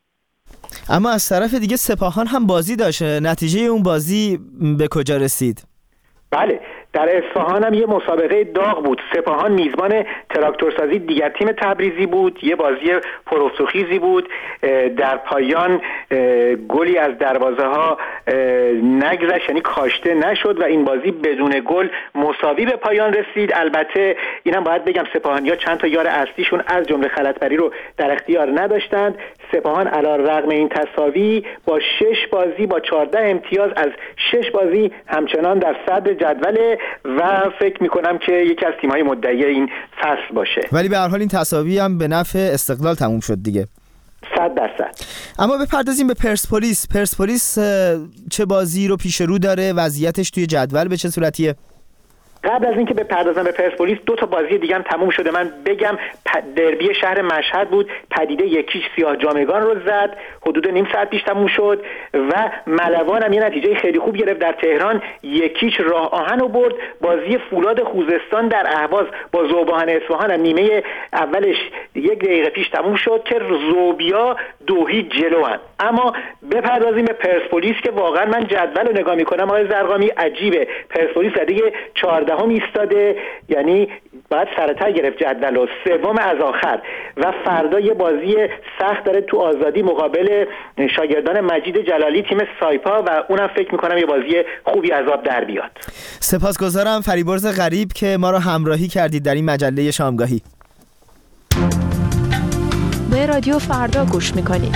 اما از طرف دیگه سپاهان هم بازی داشت. نتیجه اون بازی به کجا رسید؟ بله، در اصفهان هم یه مسابقه داغ بود. سپاهان میزبان تراکتورسازی، دیگر تیم تبریزی بود. یه بازی پررسوخیزی بود. در پایان گلی از دروازه ها نگذشت، یعنی کاشته نشد و این بازی بدون گل مساوی به پایان رسید. البته اینم باید بگم سپاهانی‌ها چند تا یار اصلیشون از جمله خلعتبری رو در اختیار نداشتند. سپاهان علی‌رغم این تساوی با 6 بازی با 14 امتیاز از 6 بازی همچنان در صدر جدول و فکر میکنم که یکی از تیم‌های مدعی این فصل باشه. ولی به هر حال این تساوی هم به نفع استقلال تموم شد دیگه. 100%. اما بپردازیم به پرسپولیس. پرسپولیس چه بازی رو پیش رو داره؟ وضعیتش توی جدول به چه صورتیه؟ قبل از اینکه بپردازم به پرسپولیس، 2 تا بازی دیگه هم تموم شده. من بگم دربی شهر مشهد بود، پدیده 1-0 سیاه جامگان رو زد، حدود نیم ساعت پیش تموم شد. و ملوان هم یه نتیجه خیلی خوب گرفت در تهران، 1-0 راه آهن رو برد. بازی فولاد خوزستان در اهواز با ذوب‌آهن اصفهان هم نیمه اولش 1 دقیقه پیش تموم شد که ذوبیا 2-0 جلوان. اما بپردازیم به پرسپولیس که واقعا من جدول رو نگاه میکنم آقای زرقامی، عجیبه. پرسپولیس دیگه 14 ایستاده، یعنی باید سرتر گرفت جدول و سوم از آخر. و فردا یه بازی سخت داره تو آزادی مقابل شاگردان مجید جلالی، تیم سایپا، و اونم فکر میکنم یه بازی خوبی از آب در بیاد. سپاسگزارم فریبرز غریب که ما رو همراهی کردید در این مجله شامگاهی. به رادیو فردا گوش میکنید.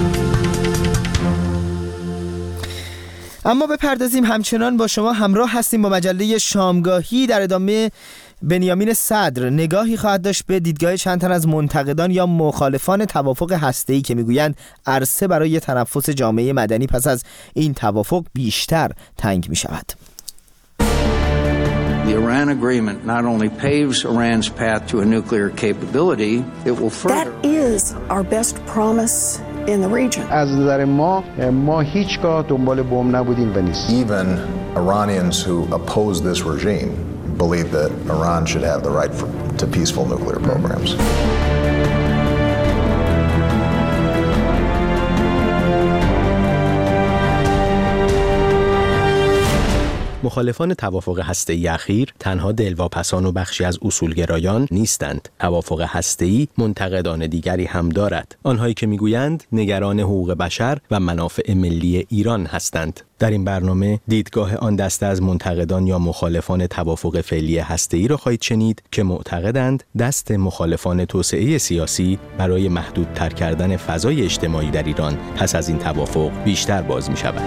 اما بپردازیم، همچنان با شما همراه هستیم با مجله شامگاهی. در ادامه بنیامین صدر نگاهی خواهد داشت به دیدگاه چند تن از منتقدان یا مخالفان توافق هسته‌ای که میگویند عرصه برای تنفس جامعه مدنی پس از این توافق بیشتر تنگ می شود. The Iran agreement not only paves Iran's path to a nuclear capability, it will further. That is our best promise in the region. از نظر ما هیچگاه دنبال بمب نبودیم و نیست. Even Iranians who oppose this regime believe that Iran should have the right to peaceful nuclear programs. مخالفان توافق هسته‌ای اخیر تنها دلواپسان و بخشی از اصولگرایان نیستند. توافق هسته‌ای منتقدان دیگری هم دارد. آنهایی که میگویند نگران حقوق بشر و منافع ملی ایران هستند. در این برنامه دیدگاه آن دسته از منتقدان یا مخالفان توافق فعلی هسته‌ای را خواهید شنید که معتقدند دست مخالفان توسعه سیاسی برای محدودتر کردن فضای اجتماعی در ایران پس از این توافق بیشتر باز می شود.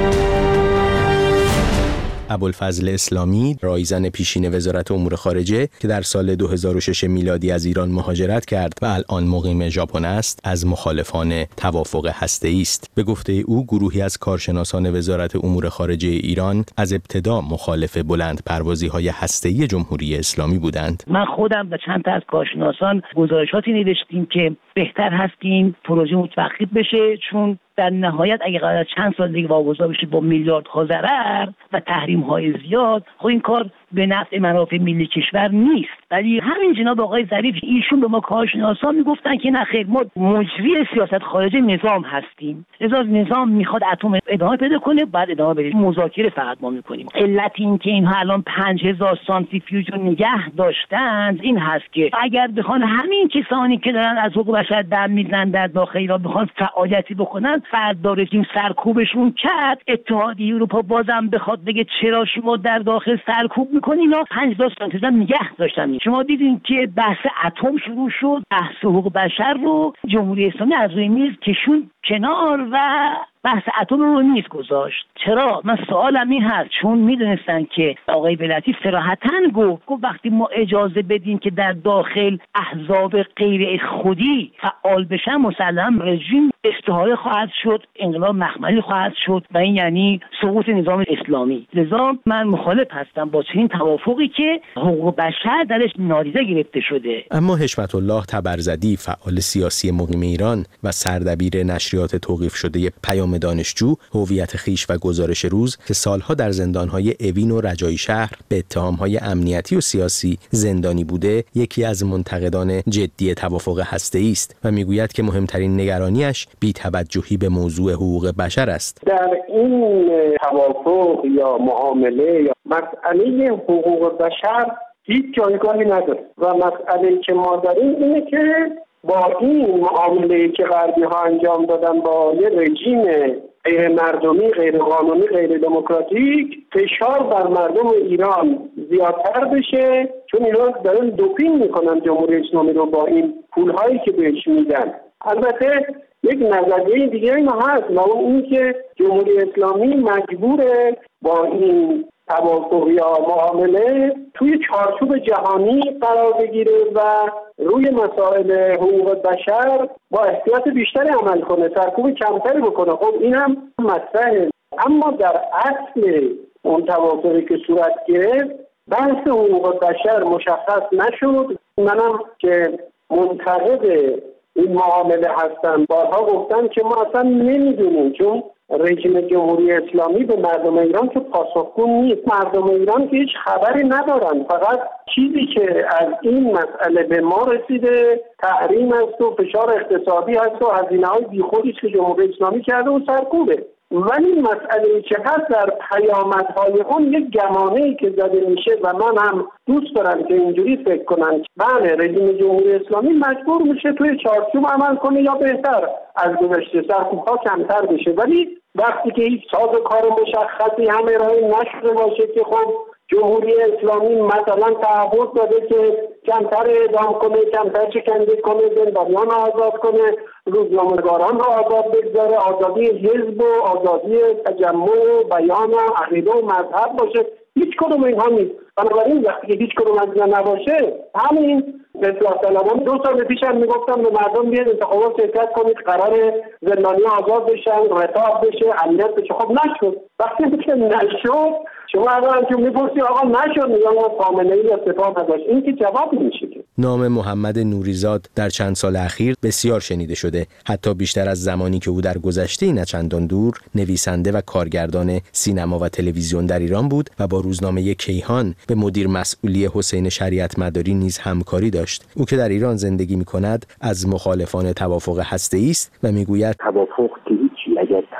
ابوالفضل اسلامی، رایزن پیشین وزارت امور خارجه که در سال 2006 میلادی از ایران مهاجرت کرد و الان مقیم ژاپن است، از مخالفان توافق هسته‌ای است. به گفته او، گروهی از کارشناسان وزارت امور خارجه ایران از ابتدا مخالف بلند پروازی‌های هسته‌ای جمهوری اسلامی بودند. من خودم و چند تا از کارشناسان گزارشاتی نوشتیم که بهتر هست که این پروژه متوقف بشه، چون در نهایت اگه قرار چند سال دیگه واگذار بشه با میلیاردها ضرر و تحریم‌های زیاد، خب این کار به نفع منافع ملی کشور نیست. ولی همین جناب آقای ظریف ایشون به ما کارشناسان میگفتن که نه خیر، ما مجری سیاست خارجه نظام هستیم، لذا نظام میخواد اتم ادامه پیدا کنه، بعد ادامه بده، مذاکره فقط ما میکنیم. علت این که اینها الان 5000 سانتریفیوژ نگه داشتند این هست که اگر بخوان همین کسانی که دارن از حقوق بشر دم میزنن در داخل ایران بخوان فعالیتی بکنن، فردا رژیم سرکوبشون کرد، اتحادیه اروپا بازم بخواد بگه چرا شما در داخل سرکوب میکنین، اینا 5000 سانتریفیوژ نگه داشتن. شما دیدین که بحث اتم شروع شد، بحث حقوق بشر رو جمهوری اسلامی از روی میز کشون کنار و بحث اتم رو نیز گذاشت. چرا؟ من سوالم این هست، چون میدونستن که آقای ولایتی صراحتاً گفت وقتی ما اجازه بدیم که در داخل احزاب غیر خودی فعال بشن، مسلماً رژیم استحاله خواهد شد، انقلاب مخملی خواهد شد و این یعنی سقوط نظام اسلامی. لذا من مخالف هستم با چنین توافقی که حقوق بشر درش نادیده گرفته شده. اما حشمت الله تبرزدی، فعال سیاسی مقیم ایران و سردبیر نشریات توقیف شده پیام دانشجو، هویت خیش و گزارش روز که سالها در زندانهای اوین و رجایی شهر به اتهامهای امنیتی و سیاسی زندانی بوده، یکی از منتقدان جدی توافق هسته‌ای است و میگوید که مهمترین نگرانیش بی‌توجهی به موضوع حقوق بشر است. در این توافق یا معامله یا مسئله حقوق بشر هیچ جایگاهی نداره و مسئله که ما داریم اینه که با این معامله که غربی ها انجام دادن با یه رژیم غیر مردمی، غیر قانونی، غیر دموکراتیک، فشار بر مردم ایران زیادتر بشه، چون اینا دارن دوپینگ میکنن جمهوری اسلامی رو با این پولهایی که بهش میدن. البته یک نظریه دیگه این هست و اون این که جمهوری اسلامی مجبوره با این توافق یا معامله توی چارچوب جهانی قرار بگیره و روی مسائل حقوق بشر با احتیاط بیشتری عمل کنه، سرکوب کمتری بکنه. خب این هم مطرحه، اما در اصل اون توافقی که صورت گرفت بحث حقوق بشر مشخص نشد. منم که منتقد این معامله هستم بارها گفتم که ما اصلا نمیدونیم، چون رژیم جمهوری اسلامی به مردم ایران که پاسخگو نیست. مردم ایران که هیچ خبری ندارن، فقط چیزی که از این مسئله به ما رسیده تحریم است و فشار اقتصادی هست و هزینه‌های بیخودی که جمهوری اسلامی کرده و سرکوبه. ولی مسئله که هست در پیامدهای اون یک گمانه‌ای که زده میشه و من هم دوست دارم که اینجوری فکر کنن. بله، رژیم جمهوری اسلامی مجبور میشه توی چارچوب عمل کنه یا بهتر از گذشته سرکوب‌ها کمتر بشه، ولی وقتی که هیچ سازوکار مشخصی هم ارائه نشده باشه که خب جمهوری اسلامی مثلا تعهد داده که کمتر اعدام کنه، کمتر شکنجه کنه، زندانیان آزاد کنه، روزنامه‌نگاران را آزاد بگذاره، آزادی حزب و آزادی تجمع و بیان و عقیده و مذهب باشه، هیچ کدوم اینها نیست. بنابراین وقتی که هیچ کدوم از اینها نباشه، همین اصلاح طلبان 2 سال پیش هم میگفتن به مردم بیاید انتخابات شرکت کنید، قرار زندانیان آزاد بشن، رفاه بشه، امنیت بشه. خب نشد. وقتی که نشد شما اول که میپرسی آقا نشد، میگن خامنه‌ای یا سپاه نداشت، این که جواب نمیشه. نام محمد نوریزاد در چند سال اخیر بسیار شنیده شده، حتی بیشتر از زمانی که او در گذشته نه چندان دور نویسنده و کارگردان سینما و تلویزیون در ایران بود و با روزنامه کیهان به مدیر مسئولی حسین شریعت مداری نیز همکاری داشت. او که در ایران زندگی می‌کند از مخالفان توافق هسته‌ای است و میگوید توافق که هیچی اگر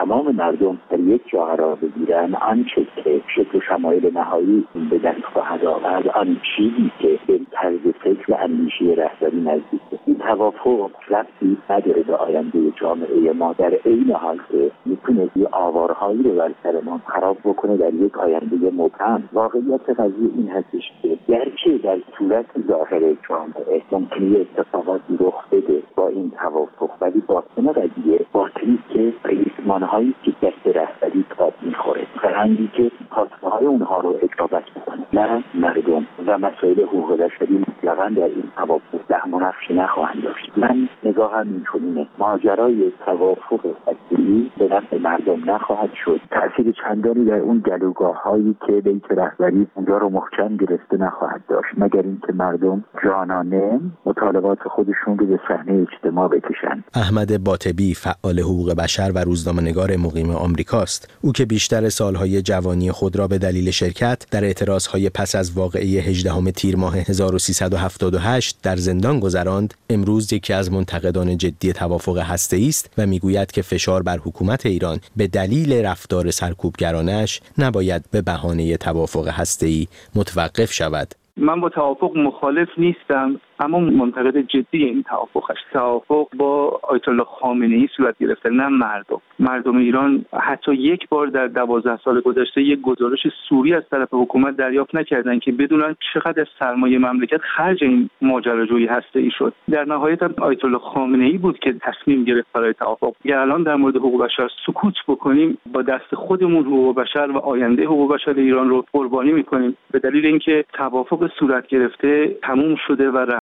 تمام مردم در یک جا قرار بگیرن، آنچه که شکل و شمایل نهایی به دست خواهد آورد، آن چیزی که به طرز فکر و اندیشه رهبری نزدیکه. این توافق ربطی نداره به آینده جامعه ما، در عین حال که میتونه یه آوارهایی رو بر سرمان خراب بکنه در یک آینده مبهم. واقعیت قضیه این هستش که گرچه در صورت ظاهر جامعه ممکنه اتفاقاتی رخ بده با این توافق، ولی باطن قضیه باطنی که ریسمانهایی که دست رهبری تاب میخوره، فرهنگی که خواسته‌های اونها رو اجابت بکنه، نه مردم و مسائل حقوق بشری مطلقاً در این توافق دهم و نقشی نخواهند داشت. من نگاهم اینطورینه، ماجرای توافق هسته‌ای به نفع مردم نخواهد شد، تأثیر چندانی در اون گلوگاه‌هایی که بیت رهبری اونجا رو محکم گرفته نخواهد داشت، مگر اینکه مردم جانانه مطالبات خودشون رو به صحنه اجتماع بکشن. احمد باطبی فعال حقوق بشر و روزنامه‌نگار مقیم آمریکاست. او که بیشتر سالهای جوانی خود را به دلیل شرکت در اعتراضهای پس از واقعه 18 تیر ماه 1378 در زندان گذراند، امروز یکی از منتقدان جدی توافق هسته‌ای است و میگوید که فشار بر حکومت ایران به دلیل رفتار سرکوبگرانش نباید به بهانه توافق هسته‌ای متوقف شود. من با توافق مخالف نیستم، اما منتقد جدی این توافق است. توافق با آیت الله خامنه‌ای صورت گرفته، نه مردم ایران حتی یک بار در 12 سال گذشته یک گزارش سوری از طرف حکومت دریافت نکردن که بدونن چقدر از سرمایه مملکت خرج این ماجراجویی هسته‌ای شد. در نهایت هم آیت الله خامنه‌ای بود که تصمیم گرفت برای توافق. اگر الان در مورد حقوق بشر سکوت بکنیم، با دست خودمون حقوق بشر و آینده حقوق بشر ایران رو قربانی می‌کنیم، به دلیل اینکه توافق صورت گرفته تموم شده و